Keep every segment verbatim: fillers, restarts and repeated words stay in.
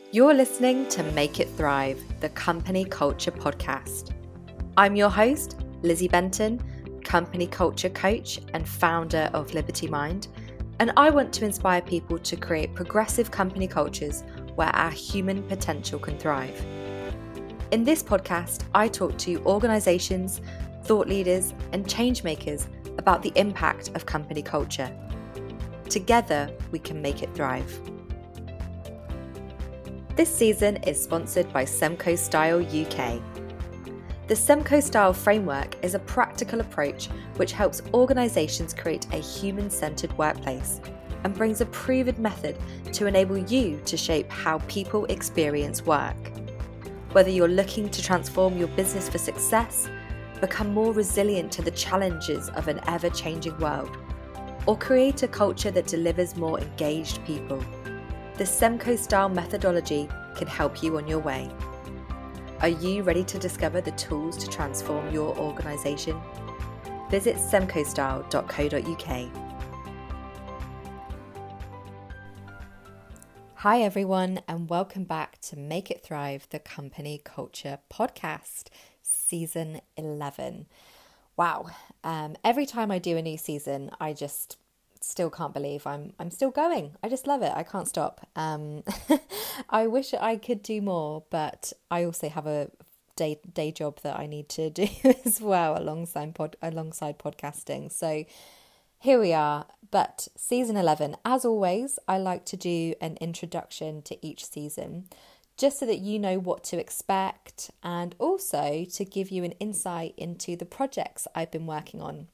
You're listening to Make It Thrive, the Company Culture Podcast. I'm your host, Lizzie Benton, company culture coach and founder of Liberty Mind, and I want to inspire people to create progressive company cultures where our human potential can thrive. In this podcast, I talk to organisations, thought leaders, and change makers about the impact of company culture. Together, we can make it thrive. This season is sponsored by Semco Style U K. The Semco Style framework is a practical approach which helps organisations create a human-centred workplace and brings a proven method to enable you to shape how people experience work. Whether you're looking to transform your business for success, become more resilient to the challenges of an ever-changing world, or create a culture that delivers more engaged people, the Semco Style methodology can help you on your way. Are you ready to discover the tools to transform your organisation? Visit semco style dot co dot uk. Hi everyone, and welcome back to Make It Thrive, the Company Culture Podcast, Season eleven. Wow, um, every time I do a new season, I just still can't believe I'm I'm still going. I just love it. I can't stop. Um, I wish I could do more, but I also have a day day job that I need to do as well alongside pod, alongside podcasting. So here we are. But season eleven, as always, I like to do an introduction to each season, just so that you know what to expect, and also to give you an insight into the projects I've been working on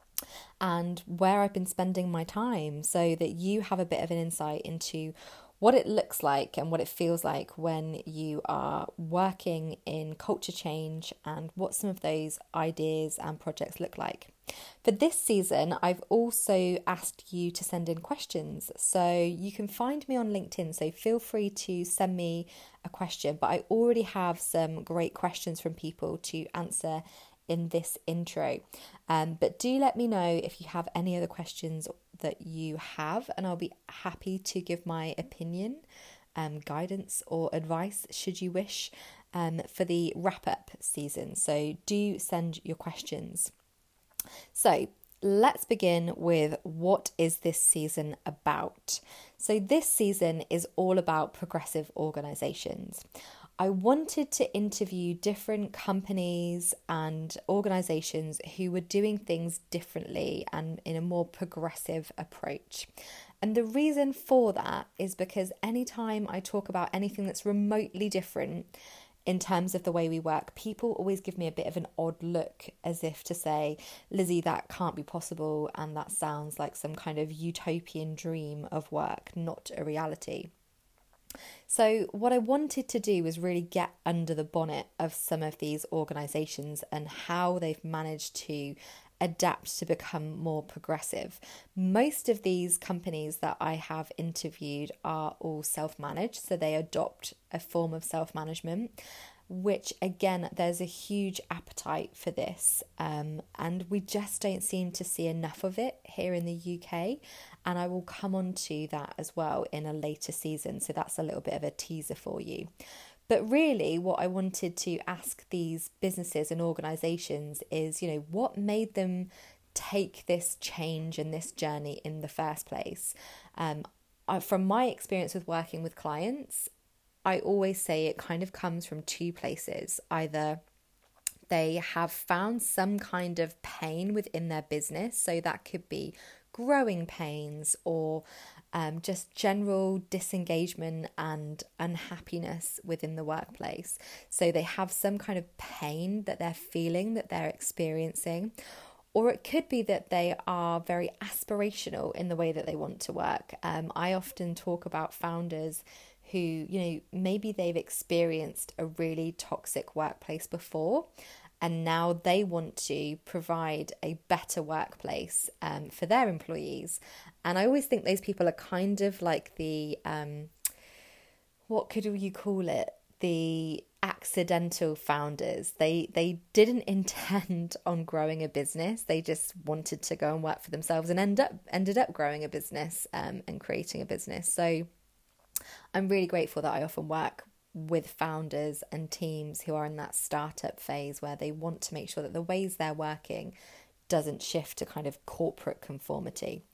and where I've been spending my time, so that you have a bit of an insight into what it looks like and what it feels like when you are working in culture change and what some of those ideas and projects look like. For this season, I've also asked you to send in questions. So you can find me on LinkedIn, so feel free to send me a question. But I already have some great questions from people to answer in this intro. Um, but do let me know if you have any other questions that you have, and I'll be happy to give my opinion, um, guidance or advice should you wish um, for the wrap-up season. So do send your questions. So let's begin with, what is this season about? So this season is all about progressive organisations. I wanted to interview different companies and organisations who were doing things differently and in a more progressive approach. And the reason for that is because anytime I talk about anything that's remotely different in terms of the way we work, people always give me a bit of an odd look, as if to say, Lizzie, that can't be possible, and that sounds like some kind of utopian dream of work, not a reality. So what I wanted to do was really get under the bonnet of some of these organisations and how they've managed to adapt to become more progressive. Most of these companies that I have interviewed are all self-managed, so they adopt a form of self-management, which again, there's a huge appetite for this, um, and we just don't seem to see enough of it here in the U K. And I will come on to that as well in a later season. So that's a little bit of a teaser for you. But really what I wanted to ask these businesses and organisations is, you know, what made them take this change and this journey in the first place? Um, I, from my experience with working with clients, I always say it kind of comes from two places. Either they have found some kind of pain within their business, so that could be growing pains or um, just general disengagement and unhappiness within the workplace. So they have some kind of pain that they're feeling, that they're experiencing. Or it could be that they are very aspirational in the way that they want to work. Um, I often talk about founders who, you know, maybe they've experienced a really toxic workplace before, and now they want to provide a better workplace um, for their employees. And I always think those people are kind of like the, um, what could you call it? The accidental founders. They they didn't intend on growing a business. They just wanted to go and work for themselves and end up ended up growing a business um, and creating a business. So I'm really grateful that I often work with founders and teams who are in that startup phase where they want to make sure that the ways they're working doesn't shift to kind of corporate conformity.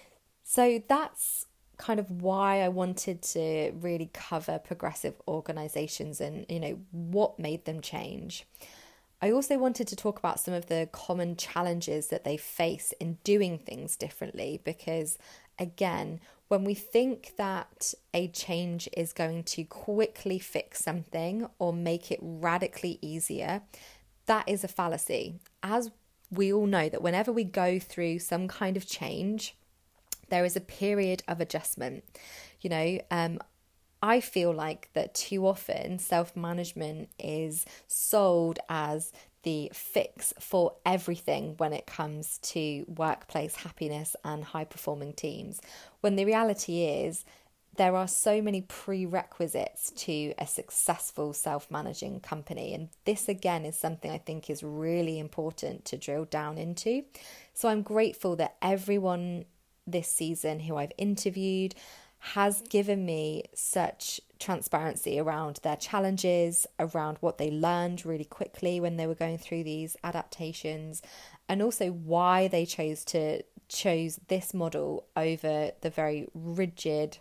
So that's kind of why I wanted to really cover progressive organizations and, you know, what made them change. I also wanted to talk about some of the common challenges that they face in doing things differently, because again, when we think that a change is going to quickly fix something or make it radically easier, that is a fallacy. As we all know, that whenever we go through some kind of change, there is a period of adjustment. You know, um, I feel like that too often self-management is sold as the fix for everything when it comes to workplace happiness and high-performing teams, when the reality is there are so many prerequisites to a successful self-managing company. And this, again, is something I think is really important to drill down into. So I'm grateful that everyone this season who I've interviewed has given me such transparency around their challenges, around what they learned really quickly when they were going through these adaptations, and also why they chose to chose this model over the very rigid,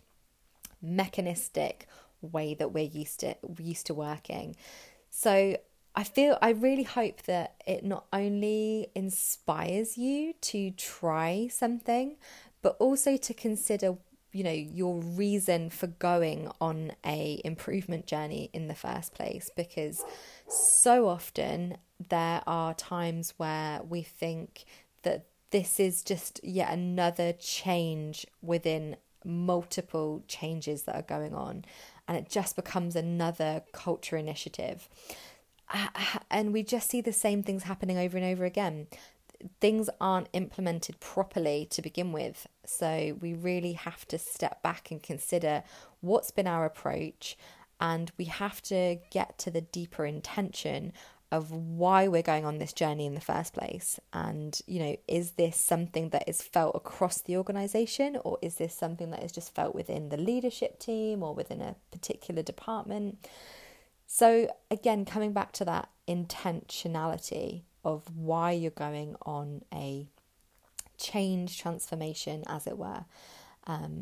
mechanistic way that we're used to used to working. So I feel I really hope that it not only inspires you to try something, but also to consider, you know, your reason for going on a improvement journey in the first place. Because so often there are times where we think that this is just yet another change within multiple changes that are going on, and it just becomes another culture initiative. And we just see the same things happening over and over again. Things aren't implemented properly to begin with. So we really have to step back and consider what's been our approach, and we have to get to the deeper intention of why we're going on this journey in the first place. And, you know, is this something that is felt across the organization, or is this something that is just felt within the leadership team or within a particular department? So again, coming back to that intentionality of why you're going on a change transformation, as it were, um,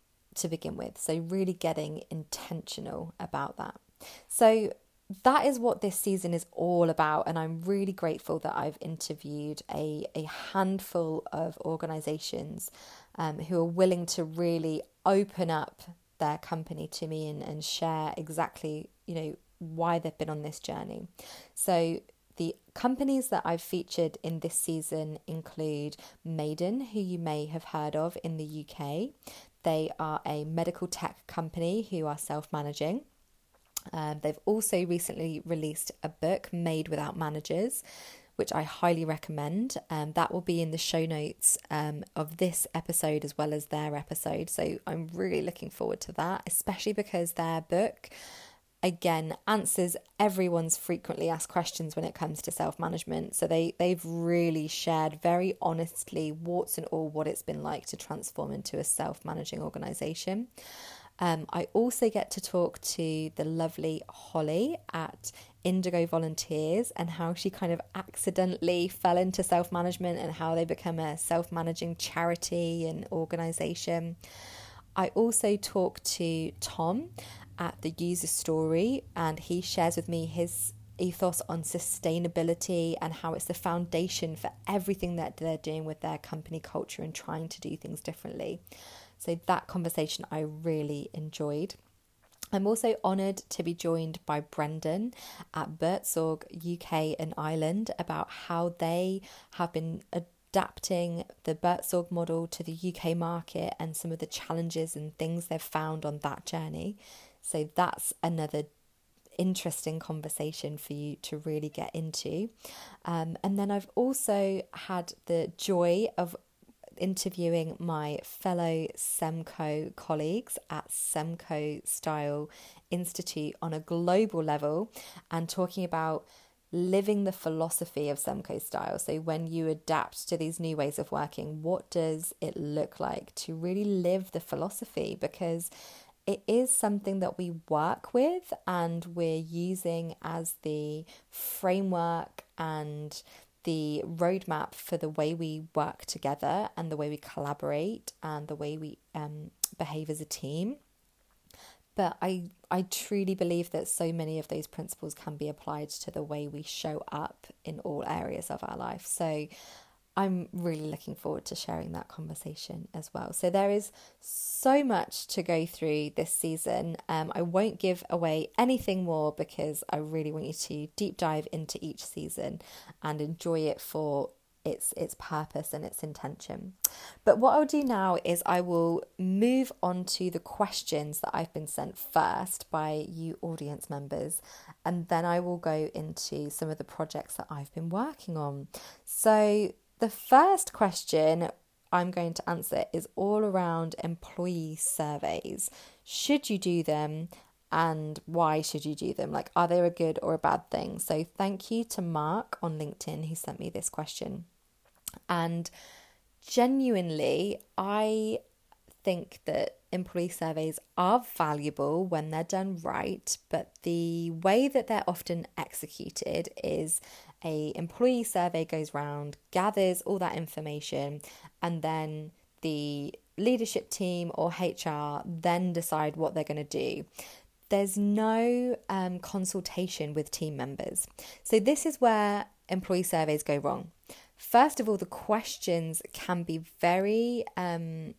to begin with. So really getting intentional about that. So that is what this season is all about. And I'm really grateful that I've interviewed a, a handful of organizations um, who are willing to really open up their company to me and, and share exactly, you know, why they've been on this journey. So the companies that I've featured in this season include Maiden, who you may have heard of in the U K. They are a medical tech company who are self-managing. Um, they've also recently released a book, Made Without Managers, which I highly recommend. Um, that will be in the show notes um, of this episode as well as their episode. So I'm really looking forward to that, especially because their book, again, answers everyone's frequently asked questions when it comes to self-management. So they, they've really shared very honestly, warts and all, what it's been like to transform into a self-managing organisation. Um, I also get to talk to the lovely Holly at Indigo Volunteers and how she kind of accidentally fell into self-management and how they become a self-managing charity and organisation. I also talk to Tom at the User Story, and he shares with me his ethos on sustainability and how it's the foundation for everything that they're doing with their company culture and trying to do things differently. So that conversation I really enjoyed. I'm also honoured to be joined by Brendan at Buurtzorg U K and Ireland about how they have been adapting the Buurtzorg model to the U K market and some of the challenges and things they've found on that journey. So that's another interesting conversation for you to really get into. Um, and then I've also had the joy of interviewing my fellow Semco colleagues at Semco Style Institute on a global level and talking about living the philosophy of Semco Style. So when you adapt to these new ways of working, what does it look like to really live the philosophy? Because it is something that we work with and we're using as the framework and the roadmap for the way we work together and the way we collaborate and the way we um, behave as a team. But I, I truly believe that so many of those principles can be applied to the way we show up in all areas of our life. So I'm really looking forward to sharing that conversation as well. So there is so much to go through this season. Um, I won't give away anything more because I really want you to deep dive into each season and enjoy it for its its purpose and its intention. But what I'll do now is I will move on to the questions that I've been sent first by you audience members, and then I will go into some of the projects that I've been working on. So the first question I'm going to answer is all around employee surveys. Should you do them? And why should you do them? Like, are they a good or a bad thing? So thank you to Mark on LinkedIn who sent me this question. And genuinely, I think that employee surveys are valuable when they're done right, but the way that they're often executed is a employee survey goes round, gathers all that information, and then the leadership team or H R then decide what they're going to do. There's no um, consultation with team members. So this is where employee surveys go wrong. First of all, the questions can be very, um,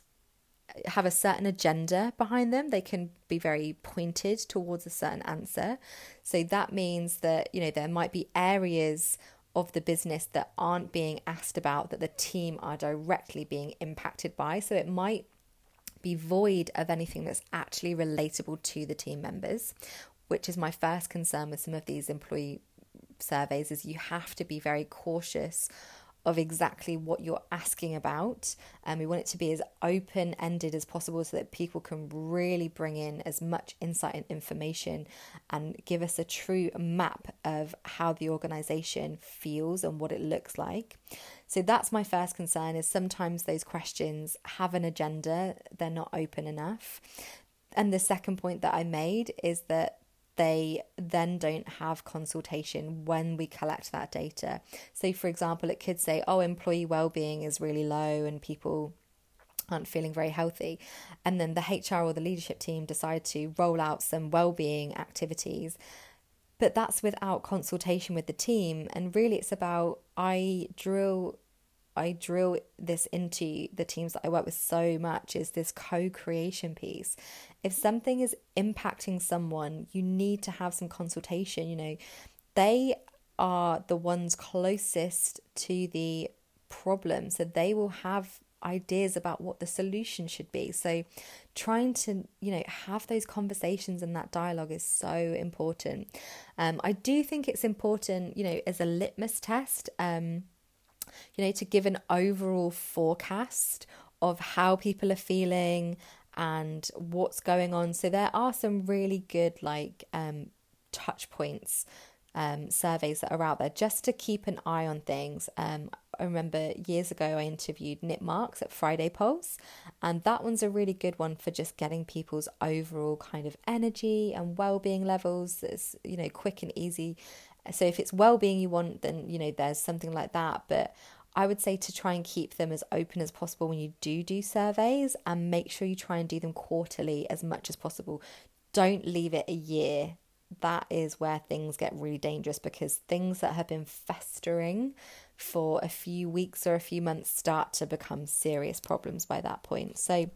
have a certain agenda behind them. They can be very pointed towards a certain answer. So that means that, you know, there might be areas of the business that aren't being asked about that the team are directly being impacted by. So it might be void of anything that's actually relatable to the team members, which is my first concern with some of these employee surveys, is you have to be very cautious of exactly what you're asking about, and we want it to be as open-ended as possible so that people can really bring in as much insight and information and give us a true map of how the organization feels and what it looks like. So that's my first concern, is sometimes those questions have an agenda, they're not open enough. And the second point that I made is that they then don't have consultation when we collect that data. So for example, it could say, oh, employee well-being is really low and people aren't feeling very healthy. And then the H R or the leadership team decide to roll out some well-being activities. But that's without consultation with the team. And really it's about, I drill I drill this into the teams that I work with so much, is this co-creation piece. If something is impacting someone, you need to have some consultation. You know, they are the ones closest to the problem, so they will have ideas about what the solution should be. So trying to, you know, have those conversations and that dialogue is so important. Um, I do think it's important, you know, as a litmus test, um, you know, to give an overall forecast of how people are feeling and what's going on. So there are some really good like um, touch points, um, surveys that are out there just to keep an eye on things. Um, I remember years ago I interviewed Nick Marks at Friday Pulse, and that one's a really good one for just getting people's overall kind of energy and well-being levels. It's, you know, quick and easy. So if it's well-being you want, then, you know, there's something like that. But I would say to try and keep them as open as possible when you do do surveys, and make sure you try and do them quarterly as much as possible. Don't leave it a year. That is where things get really dangerous, because things that have been festering for a few weeks or a few months start to become serious problems by that point. So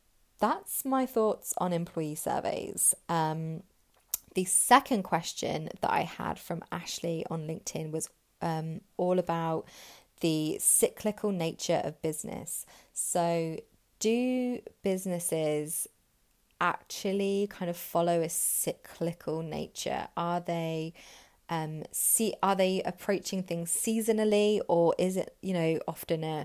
that's my thoughts on employee surveys. Um, The second question that I had from Ashley on LinkedIn was um, all about the cyclical nature of business. So do businesses actually kind of follow a cyclical nature? Are they um, see are they approaching things seasonally, or is it, you know, often a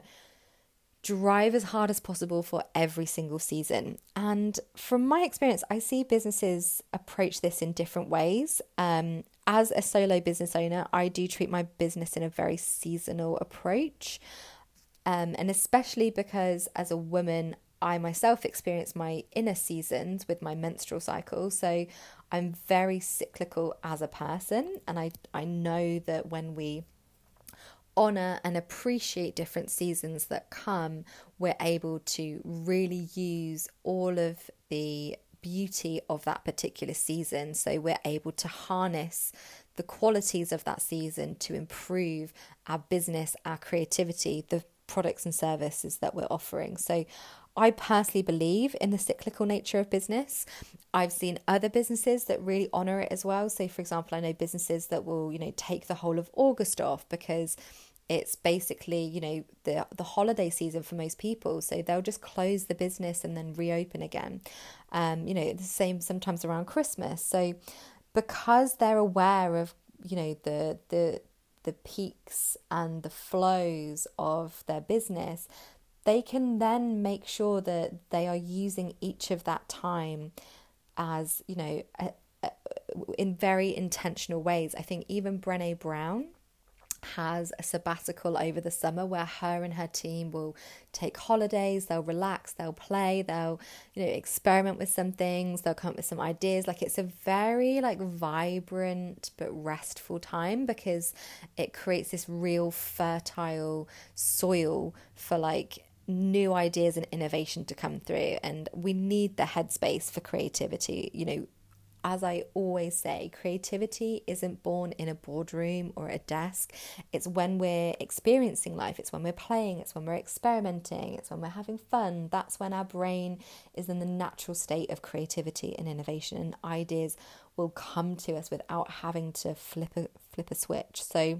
drive as hard as possible for every single season? And from my experience, I see businesses approach this in different ways. Um, as a solo business owner, I do treat my business in a very seasonal approach. Um, and especially because as a woman, I myself experience my inner seasons with my menstrual cycle. So I'm very cyclical as a person. And I, I know that when we honor and appreciate different seasons that come, we're able to really use all of the beauty of that particular season. So we're able to harness the qualities of that season to improve our business, our creativity, the products and services that we're offering. So I personally believe in the cyclical nature of business. I've seen other businesses that really honor it as well. So for example, I know businesses that will, you know, take the whole of August off because it's basically, you know, the the holiday season for most people. So they'll just close the business and then reopen again. Um, you know, the same sometimes around Christmas. So because they're aware of, you know, the the the peaks and the flows of their business, they can then make sure that they are using each of that time as, you know, a, a, in very intentional ways. I think even Brené Brown has a sabbatical over the summer where her and her team will take holidays, they'll relax, they'll play, they'll, you know, experiment with some things, they'll come up with some ideas. Like it's a very like vibrant but restful time because it creates this real fertile soil for like new ideas and innovation to come through. And we need the headspace for creativity. You know, as I always say, creativity isn't born in a boardroom or a desk. It's when we're experiencing life. It's when we're playing. It's when we're experimenting. It's when we're having fun. That's when our brain is in the natural state of creativity and innovation, and ideas will come to us without having to flip a, flip a switch. So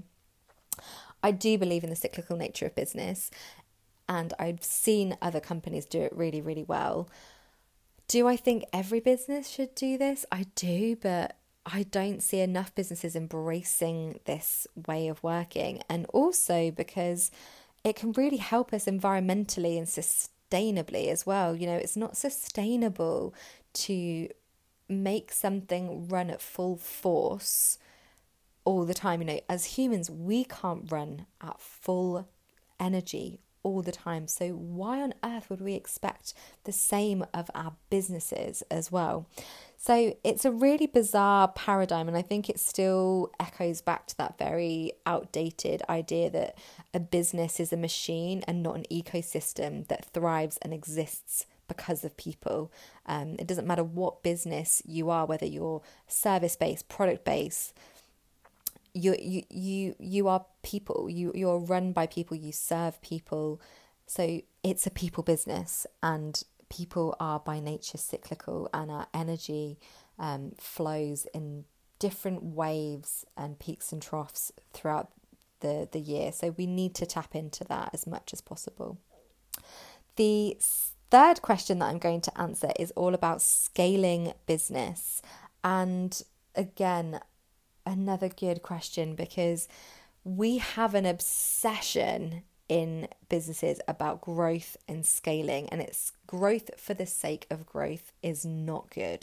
I do believe in the cyclical nature of business, and I've seen other companies do it really, really well. Do I think every business should do this? I do, but I don't see enough businesses embracing this way of working. And also because it can really help us environmentally and sustainably as well. You know, it's not sustainable to make something run at full force all the time. You know, as humans, we can't run at full energy all the time. So why on earth would we expect the same of our businesses as well? So it's a really bizarre paradigm, and I think it still echoes back to that very outdated idea that a business is a machine and not an ecosystem that thrives and exists because of people. Um, it doesn't matter what business you are, whether you're service-based, product-based, You you you you are people. You you're run by people. You serve people. So it's a people business, and people are by nature cyclical, and our energy um, flows in different waves and peaks and troughs throughout the the year. So we need to tap into that as much as possible. The third question that I'm going to answer is all about scaling business, and again, another good question, because we have an obsession in businesses about growth and scaling, and it's growth for the sake of growth is not good.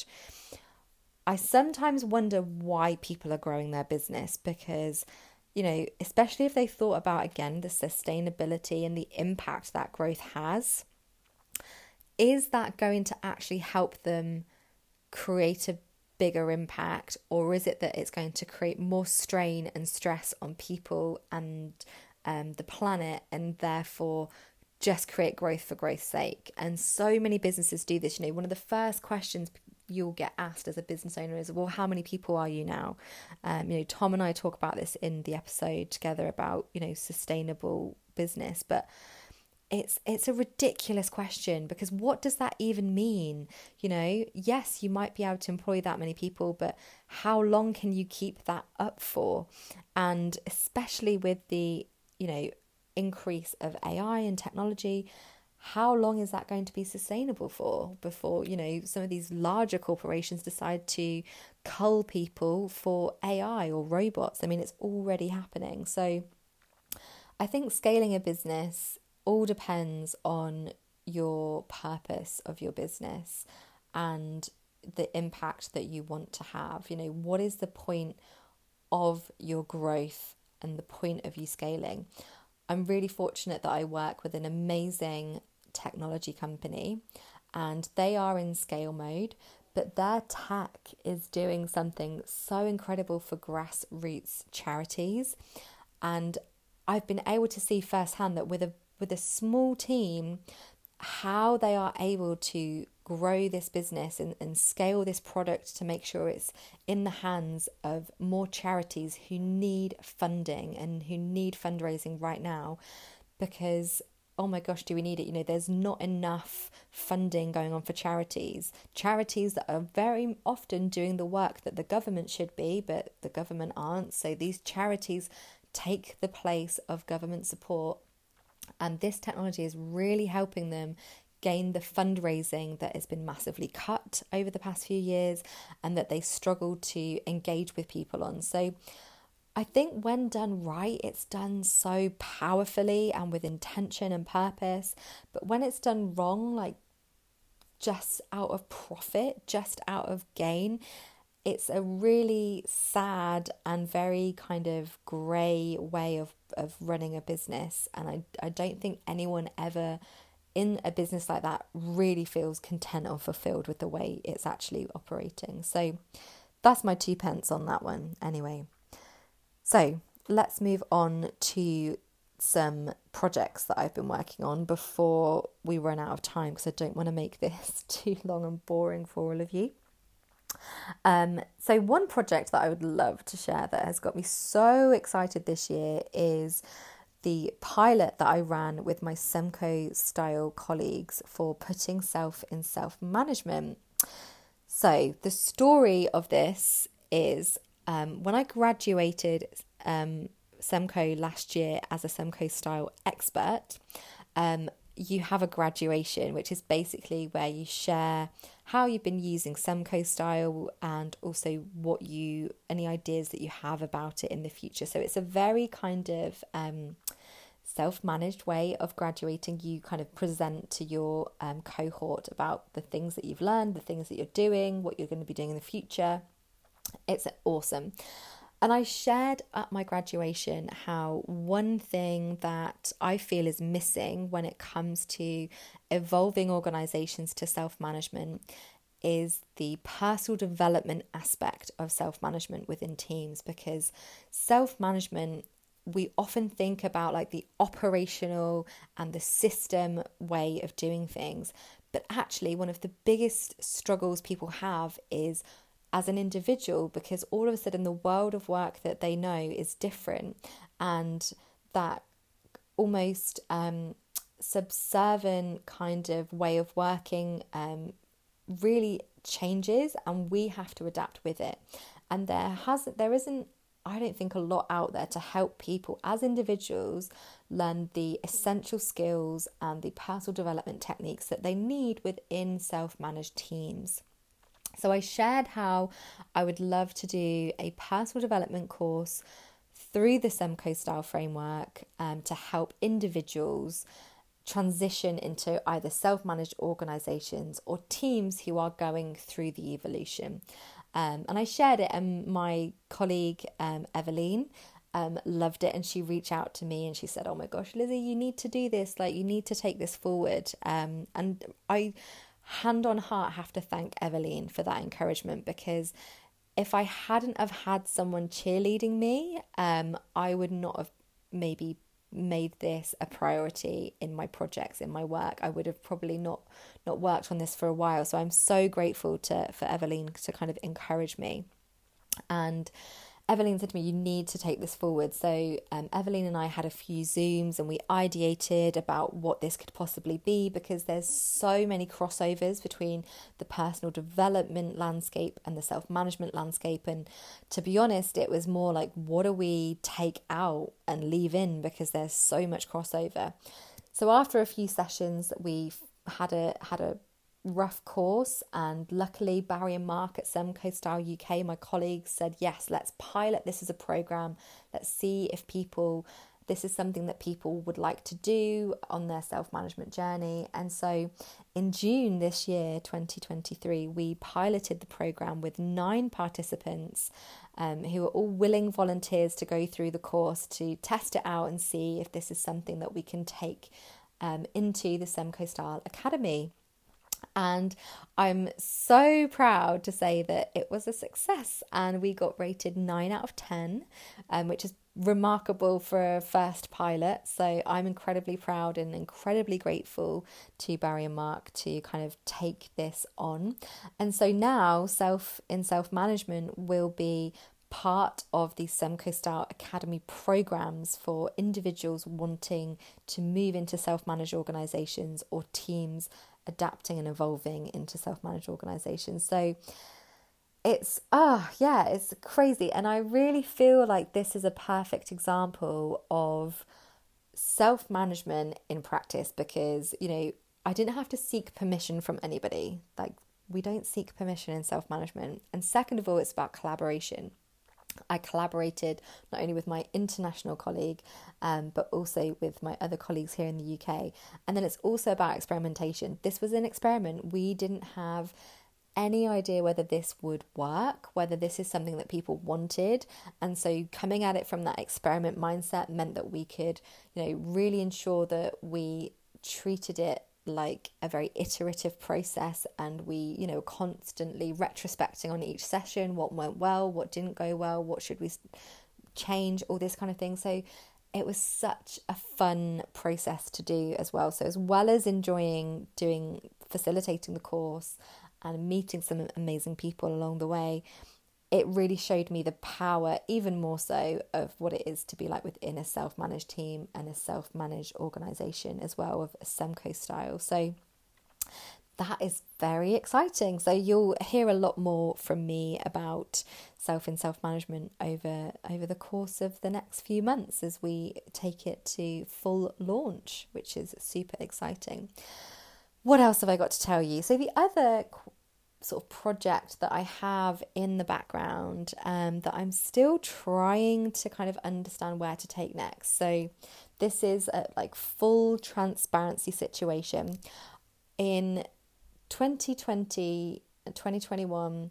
I sometimes wonder why people are growing their business, because, you know, especially if they thought about, again, the sustainability and the impact that growth has, is that going to actually help them create a bigger impact, or is it that it's going to create more strain and stress on people and um, the planet, and therefore just create growth for growth's sake? And so many businesses do this. You know, one of the first questions you'll get asked as a business owner is, well, how many people are you now? Um, you know, Tom and I talk about this in the episode together about, you know, sustainable business, but It's it's a ridiculous question, because what does that even mean? You know, yes, you might be able to employ that many people, but how long can you keep that up for? And especially with the, you know, increase of A I and technology, how long is that going to be sustainable for before, you know, some of these larger corporations decide to cull people for A I or robots? I mean, it's already happening. So I think scaling a business all depends on your purpose of your business and the impact that you want to have. You know, what is the point of your growth and the point of you scaling? I'm really fortunate that I work with an amazing technology company, and they are in scale mode, but their tech is doing something so incredible for grassroots charities. And I've been able to see firsthand that with a with a small team, how they are able to grow this business and, and scale this product to make sure it's in the hands of more charities who need funding and who need fundraising right now. Because, oh my gosh, do we need it? You know, there's not enough funding going on for charities. Charities that are very often doing the work that the government should be, but the government aren't. So these charities take the place of government support. And this technology is really helping them gain the fundraising that has been massively cut over the past few years and that they struggle to engage with people on. So I think when done right, it's done so powerfully and with intention and purpose. But when it's done wrong, like just out of profit, just out of gain, it's a really sad and very kind of grey way of, of running a business. And I, I don't think anyone ever in a business like that really feels content or fulfilled with the way it's actually operating. So that's my two pence on that one anyway. So let's move on to some projects that I've been working on before we run out of time, because I don't want to make this too long and boring for all of you. Um, so one project that I would love to share that has got me so excited this year is the pilot that I ran with my Semco style colleagues for putting self in self-management. So the story of this is um, when I graduated um, Semco last year as a Semco style expert, um, you have a graduation, which is basically where you share how you've been using Semco style and also what you, any ideas that you have about it in the future. So it's a very kind of um, self-managed way of graduating. You kind of present to your um, cohort about the things that you've learned, the things that you're doing, what you're going to be doing in the future. It's awesome. And I shared at my graduation how one thing that I feel is missing when it comes to evolving organizations to self-management is the personal development aspect of self-management within teams. Because self-management, we often think about like the operational and the system way of doing things. But actually, one of the biggest struggles people have is as an individual, because all of a sudden the world of work that they know is different, and that almost um, subservient kind of way of working um, really changes, and we have to adapt with it. And there hasn't, there isn't, I don't think, a lot out there to help people as individuals learn the essential skills and the personal development techniques that they need within self-managed teams. So I shared how I would love to do a personal development course through the Semco style framework um, to help individuals transition into either self-managed organizations or teams who are going through the evolution. Um, and I shared it, and my colleague um, Eveline um, loved it, and she reached out to me and she said, "Oh my gosh, Lizzie, you need to do this. Like, you need to take this forward." Um, and I, hand on heart, have to thank Eveline for that encouragement, because if I hadn't have had someone cheerleading me, um, I would not have maybe made this a priority in my projects, in my work. I would have probably not not worked on this for a while. So I'm so grateful to for Eveline to kind of encourage me. And Eveline said to me, "You need to take this forward." So um, Eveline and I had a few Zooms and we ideated about what this could possibly be, because there's so many crossovers between the personal development landscape and the self-management landscape. And to be honest, it was more like, what do we take out and leave in, because there's so much crossover. So after a few sessions, we had a had a rough course, and luckily Barry and Mark at Semco Style U K, my colleagues, said, yes, let's pilot this as a program. Let's see if people, this is something that people would like to do on their self-management journey. And so in June this year, twenty twenty-three, we piloted the program with nine participants um, who are all willing volunteers to go through the course to test it out and see if this is something that we can take um, into the Semco Style Academy. And I'm so proud to say that it was a success, and we got rated nine out of ten, um, which is remarkable for a first pilot. So I'm incredibly proud and incredibly grateful to Barry and Mark to kind of take this on. And so now self in self-management will be part of the Semco Style Academy programs for individuals wanting to move into self-managed organizations or teams adapting and evolving into self-managed organizations. So it's, ah, oh, yeah, it's crazy. And I really feel like this is a perfect example of self-management in practice, because, you know, I didn't have to seek permission from anybody. Like, we don't seek permission in self-management. And second of all, it's about collaboration. I collaborated not only with my international colleague, um, but also with my other colleagues here in the U K. And then it's also about experimentation. This was an experiment. We didn't have any idea whether this would work, whether this is something that people wanted. And so coming at it from that experiment mindset meant that we could, you know, really ensure that we treated it like a very iterative process, and we, you know, constantly retrospecting on each session, what went well, what didn't go well, what should we change, all this kind of thing. So it was such a fun process to do as well. So as well as enjoying doing, facilitating the course and meeting some amazing people along the way, it really showed me the power, even more so, of what it is to be like within a self-managed team and a self-managed organisation as well, of a Semco style. So that is very exciting. So you'll hear a lot more from me about self and self-management over, over the course of the next few months as we take it to full launch, which is super exciting. What else have I got to tell you? So the other sort of project that I have in the background um, that I'm still trying to kind of understand where to take next. So this is a like full transparency situation. In twenty twenty and twenty twenty-one,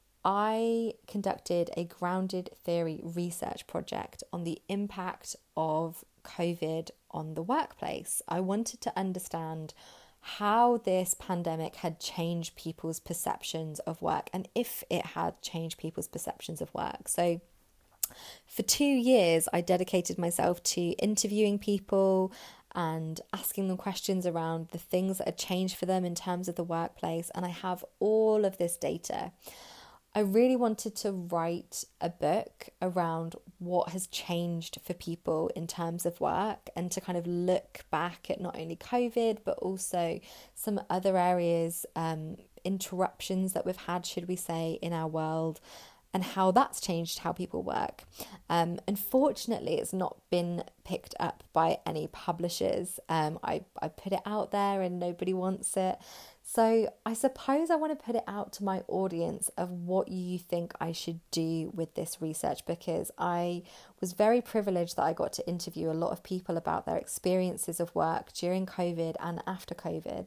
I conducted a grounded theory research project on the impact of COVID on the workplace. I wanted to understand how this pandemic had changed people's perceptions of work, and if it had changed people's perceptions of work. So for two years, I dedicated myself to interviewing people and asking them questions around the things that had changed for them in terms of the workplace. And I have all of this data. I really wanted to write a book around what has changed for people in terms of work, and to kind of look back at not only COVID, but also some other areas, um, interruptions that we've had, should we say, in our world, and how that's changed how people work. Um, unfortunately, it's not been picked up by any publishers. Um, I, I put it out there and nobody wants it. So I suppose I want to put it out to my audience of what you think I should do with this research, because I was very privileged that I got to interview a lot of people about their experiences of work during COVID and after COVID.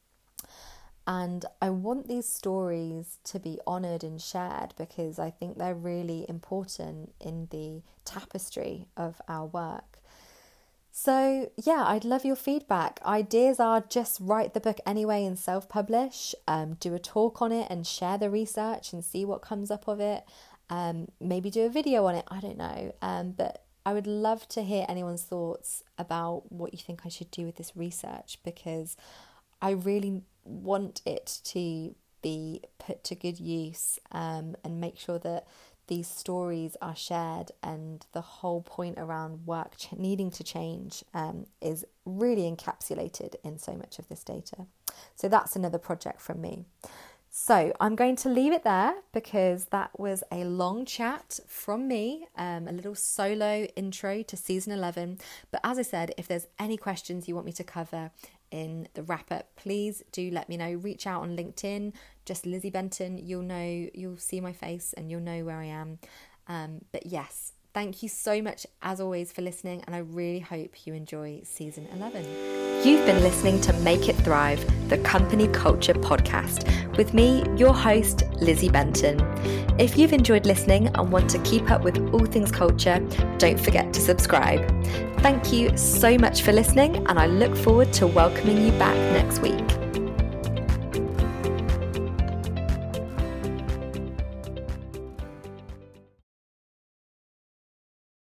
And I want these stories to be honoured and shared, because I think they're really important in the tapestry of our work. So yeah, I'd love your feedback. Ideas are just write the book anyway and self-publish, um, do a talk on it and share the research and see what comes up of it. Um, maybe do a video on it, I don't know. Um, but I would love to hear anyone's thoughts about what you think I should do with this research, because I really want it to be put to good use, um, and make sure that these stories are shared, and the whole point around work ch- needing to change um, is really encapsulated in so much of this data. So that's another project from me. So I'm going to leave it there, because that was a long chat from me, um, a little solo intro to season eleven. But as I said, if there's any questions you want me to cover in the wrap up, please do let me know. Reach out on LinkedIn, just Lizzie Benton. You'll know, you'll see my face and you'll know where I am. Um, but yes, thank you so much as always for listening, and I really hope you enjoy season eleven. You've been listening to Make It Thrive, the Company Culture Podcast, with me, your host, Lizzie Benton. If you've enjoyed listening and want to keep up with all things culture, don't forget to subscribe. Thank you so much for listening, and I look forward to welcoming you back next week.